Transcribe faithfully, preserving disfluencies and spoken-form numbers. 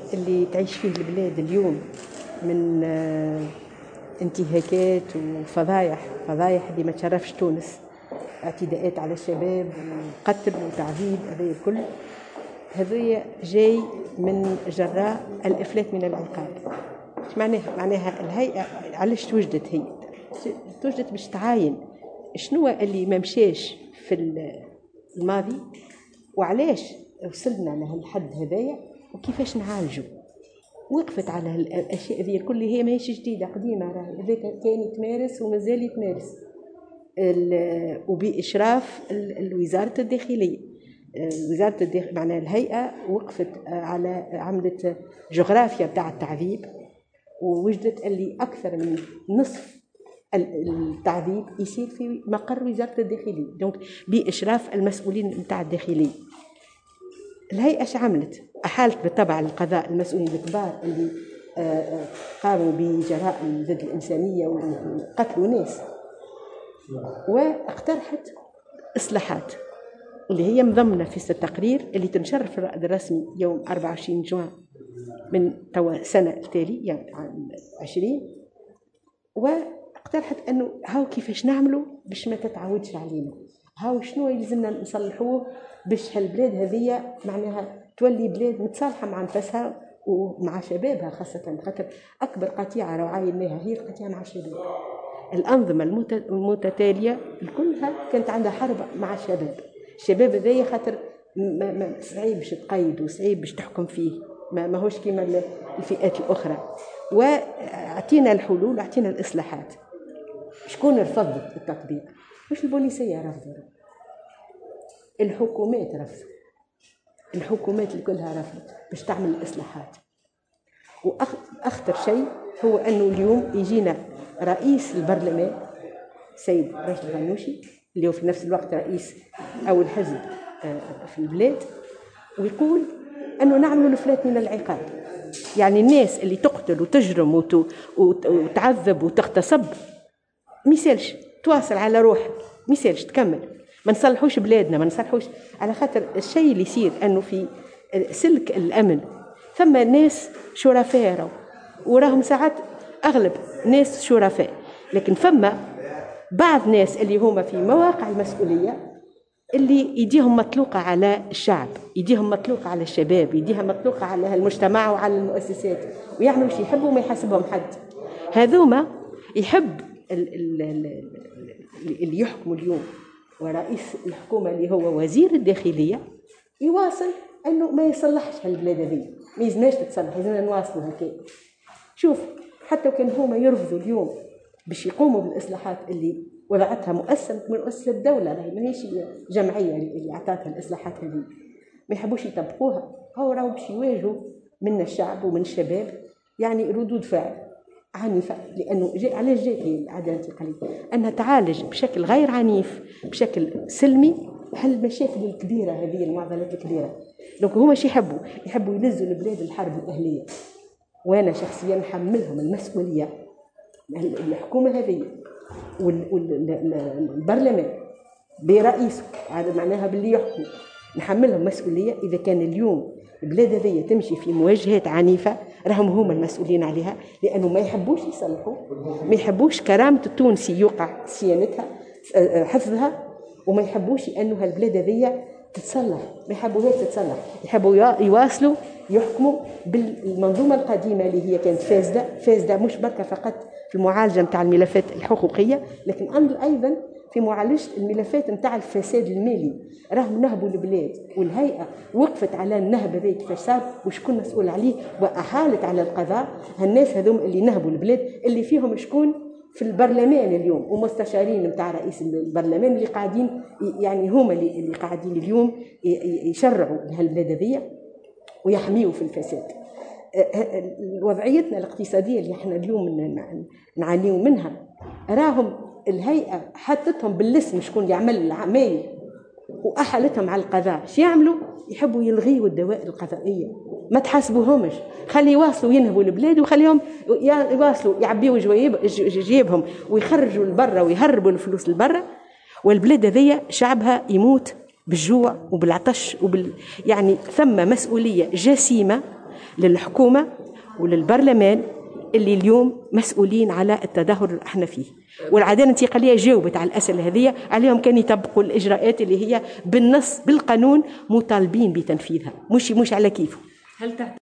اللي تعيش فيه البلاد اليوم من انتهاكات وفضايح فضايح اللي ما تشرفش تونس، اعتداءات على الشباب وقتل وتعذيب، هذا الكل هذا جاي من جراء الإفلات من العقاب. ايش معناها؟ معناها الهيئة علاش توجدت؟ هي توجدت باش تعاين شنو اللي ما مشاش في الماضي وعلاش وصلنا لهالحد هذايا وكيفاش نعالجه. وقفت على الاشياء ذي الكل، هي ماهيش جديده، قديمه، راهي هذاك كان يتمارس ومازال يتمارس وباشراف وزاره الداخليه. وزاره الداخليه معناها الهيئه وقفت على عملت جغرافيا بتاع التعذيب، ووجدت اللي اكثر من نصف التعذيب يصير في مقر وزاره الداخليه، دونك باشراف المسؤولين بتاع الداخليه. الهيئه اش عملت؟ احالت بالطبع القضاء المسؤولين الكبار اللي قاموا بجرائم ضد الانسانيه وقتلوا ناس، واقترحت اصلاحات اللي هي مضمنه في التقرير اللي تنشر في الرائد الرسمي يوم أربعة وعشرين جوان من توا سنه التالي، يعني عام عشرين. واقترحت انه هاو كيفاش نعملوا باش ما تتعودش علينا، هاو شنو يلزمنا نصلحوه باش هالبلاد هذه معناها تولي بلاد متصالحه مع نفسها ومع شبابها، خاصه خاطر اكبر قطيعه راهو عايناها هي القطيعه مع الشباب. الانظمه المتتاليه كلها كانت عندها حرب مع الشباب. الشباب هذايا خاطر صعيب باش تقيد وصعيب باش تحكم فيه، ما ماهوش كيما الفئات الاخرى. واعطينا الحلول واعطينا الاصلاحات. شكون رفضت التطبيق؟ مش البوليسيه رفضوا، الحكومات رفضوا، الحكومات كلها رفضت باش تعمل الإصلاحات. وأخطر شيء هو أنه اليوم يجينا رئيس البرلمان سيد راشد الغنوشي اللي هو في نفس الوقت رئيس أول حزب في البلاد، ويقول أنه نعمل الإفلات من العقاب. يعني الناس اللي تقتل وتجرم وتعذب وتغتصب ميسالش تواصل على روحها، ميسالش تكمل، ما نصلحوش بلادنا، ما نصلحوش، على خاطر الشيء اللي يصير أنه في سلك الأمن ثم ناس شرفاء وراهم ساعات أغلب ناس شرفاء، لكن فما بعض ناس اللي هما في مواقع المسؤولية اللي يديهم مطلوقة على الشعب، يديهم مطلوقة على الشباب، يديها مطلوقة على المجتمع وعلى المؤسسات، ويعملوا شيء يحبوا ما يحسبهم حد. هذوما يحب اللي يحكموا اليوم ورئيس الحكومة اللي هو وزير الداخلية يواصل أنه ما يصلحش هالبلاد هذه، ما يزناش تتصلح، يزنا نواصلوا هكا. شوف حتى وكان هما يرفضوا اليوم باش يقوموا بالإصلاحات اللي وضعتها مؤسسة من مؤسسة الدولة، راهي ماهيش جمعية اللي أعطتها الإصلاحات هذه، ما يحبوش يطبقوها، هو راهو باش يواجهوا من الشعب ومن الشباب يعني ردود فعل عنيفة. لأنه جاء علاش جاءت هي العدالة الانتقالية؟ أنها تعالج بشكل غير عنيف بشكل سلمي هالمشاكل الكبيرة هذه، المعضلات الكبيرة. دونك هما شي يحبوا يحبوا يلزوا البلاد الحرب الأهلية، وأنا شخصيا نحملهم المسؤولية، الحكومة هذه والبرلمان برئيسه هذا معناها باللي يحكم، نحملهم مسؤولية. إذا كان اليوم البلاد هذه تمشي في مواجهات عنيفة راهم هما المسؤولين عليها، لأنه ما يحبوش يصلحوا، ما يحبوش كرامة التونسي يوقع صيانتها حفظها، وما يحبوش أنه هالبلاد هذه تتصلح، ما يحبوهاش تتصلح، يحبوا يواصلوا يحكموا بالمنظومة القديمة اللي هي كانت فاسدة فاسدة مش بركة فقط في المعالجة متاع الملفات الحقوقية، لكن أيضا في معالجة الملفات متاع الفساد المالي. راهم نهبوا البلاد، والهيئة وقفت على النهب هذا كيفاش صار وشكون مسؤول عليه، وأحالت على القضاء هالناس هذوم اللي نهبوا البلاد، اللي فيهم شكون في البرلمان اليوم ومستشارين متاع رئيس البرلمان اللي قاعدين يعني هما اللي, اللي قاعدين اليوم يشرعوا لهالبلاد هذه ويحميوا في الفساد. وضعيتنا الاقتصادية اللي احنا اليوم نعانيوا منها، راهم الهيئة حطتهم بالاسم شكون يعمل العمايل وأحلتهم على القضاء. شو يعملوا؟ يحبوا يلغيوا الدوائر القضائية، ما تحاسبوهمش، خلي يواصلوا ينهبوا البلاد وخليهم يواصلوا يعبيوا جيبهم ويخرجوا لبرا ويهربوا الفلوس لبرا، والبلاد هذية شعبها يموت بالجوع وبالعطش وبال يعني ثم مسؤولية جسيمة للحكومة وللبرلمان اللي اليوم مسؤولين على التدهور اللي احنا فيه. والعداله الانتقاليه جاوبت على الاسئله هذه، عليهم كان يطبقوا الاجراءات اللي هي بالنص بالقانون مطالبين بتنفيذها، مش مش على كيفهم. هل